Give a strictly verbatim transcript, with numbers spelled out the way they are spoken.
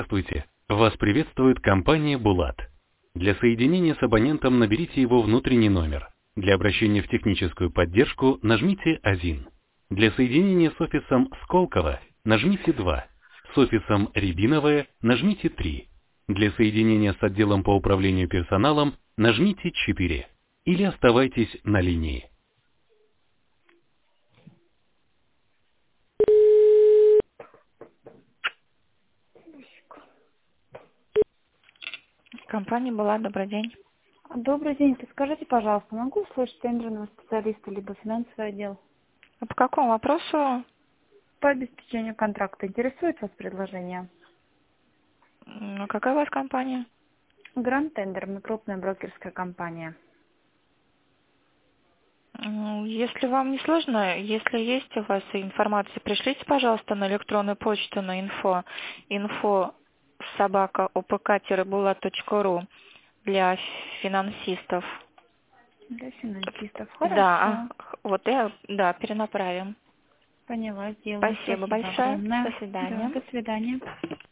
Здравствуйте. Вас приветствует компания «Булат». Для соединения с абонентом наберите его внутренний номер. Для обращения в техническую поддержку нажмите один. Для соединения с офисом Сколково нажмите два. С офисом Рябиновое нажмите три. Для соединения с отделом по управлению персоналом нажмите четыре. Или оставайтесь на линии. Компания была, добрый день. Добрый день. Подскажите, пожалуйста, могу услышать тендерного специалиста либо финансовый отдел? А по какому вопросу? По обеспечению контракта. Интересует вас предложение? М, Какая у вас компания? Гранд Тендер. Мы крупная брокерская компания. М, Если вам не сложно, если есть у вас информация, пришлите, пожалуйста, на электронную почту на инфо, инфо собака опк-булат точка ру для финансистов. Для финансистов. Да, Хорошо. а, вот я, да, перенаправим. Поняла, сделаю. Спасибо Спасибо большое. огромное. До Да, свидания. до свидания.